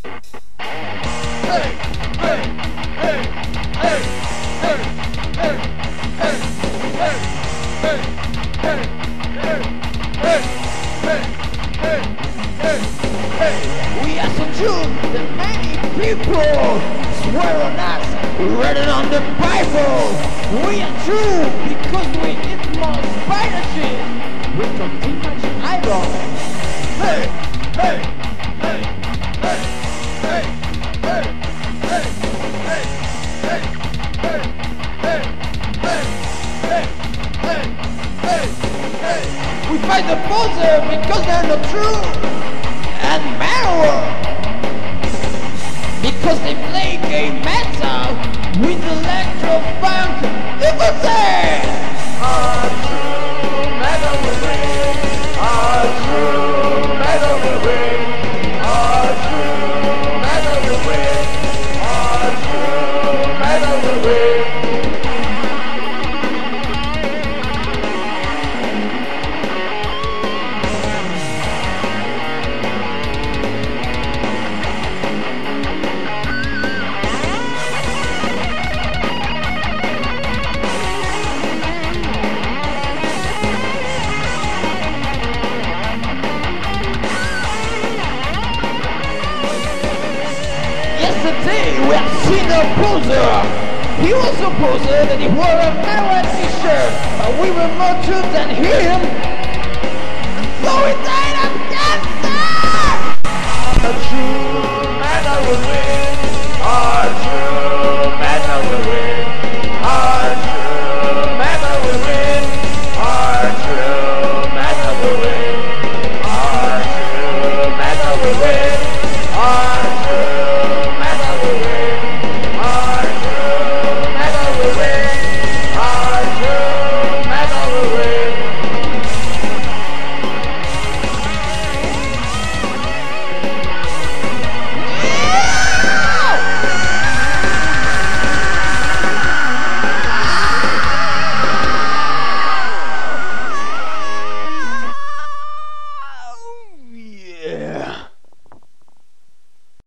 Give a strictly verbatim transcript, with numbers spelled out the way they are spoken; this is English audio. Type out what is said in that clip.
We are so true that many people swear on us, read it on the Bible. We are true because we eat more spider shit. We don't too much iron. Hey, hey, hey, hey, hey, hey, hey, hey, hey, hey, hey, hey, hey, hey, hey, hey. We fight the poser because they're not true. And Marrow, because they play gay metal with electro funk. People say, a true metal will win. A true metal will win. A true metal will win. A true metal will win. Yesterday we have seen a poser. He was a poser that he wore a Marrow t-shirt, but we were more true than him. So we died of